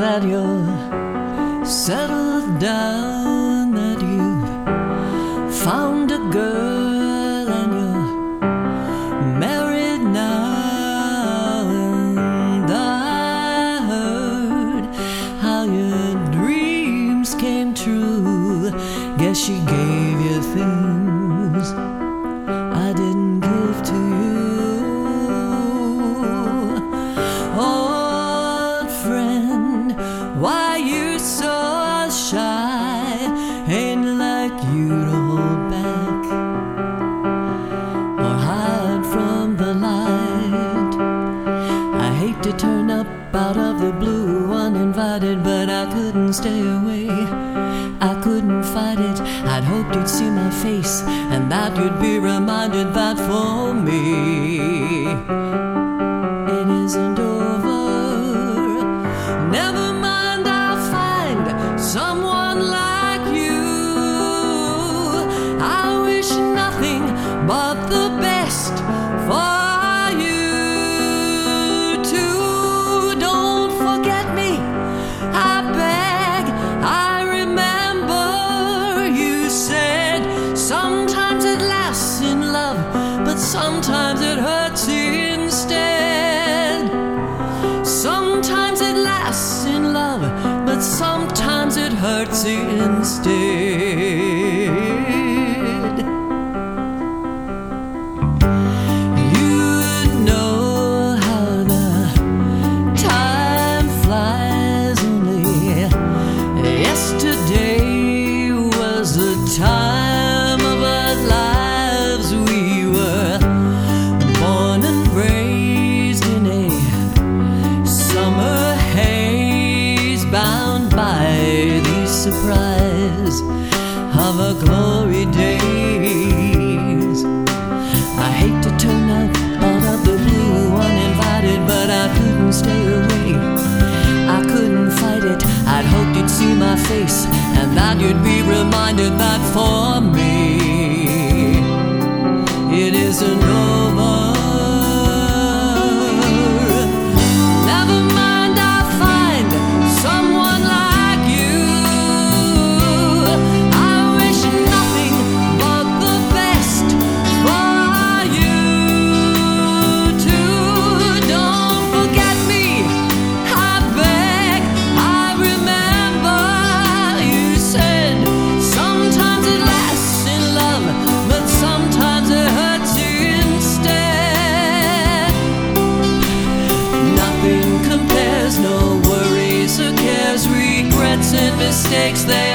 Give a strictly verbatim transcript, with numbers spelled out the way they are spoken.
that you're settled down, that you've found a girl and you're married now. And I heard how your dreams came true. Guess she gave you things I didn't give to you. Old friend, why you so shy? Ain't like you to hold back or hide from the light. I hate to turn up out of the blue uninvited, but I couldn't stay away. I couldn't fight it. I'd hoped you'd see my face and that you'd be reminded that for me it isn't over. Never mind, I'll find someone like you. I wish nothing but the best for you too. Don't forget me, I beg. I remember you said sometimes it lasts in love, but sometimes it hurts instead. Sometimes it lasts in love, but sometimes it hurts instead. You know how the time flies. Only yesterday was the time of our lives. We were born and raised in a summer haze, bound by the surprise of our glory days. I hate to turn up out of the blue uninvited, but I couldn't stay away. I couldn't fight it. I'd hoped you'd see my face and that you'd be reminded that for me it isn't over. Never mind, I'll find someone like you. I wish nothing but the best for you too. Don't forget me, I beg. I remember you said sometimes it lasts in love, but sometimes it hurts instead. Nothing compares, no worries or cares, regrets and mistakes, they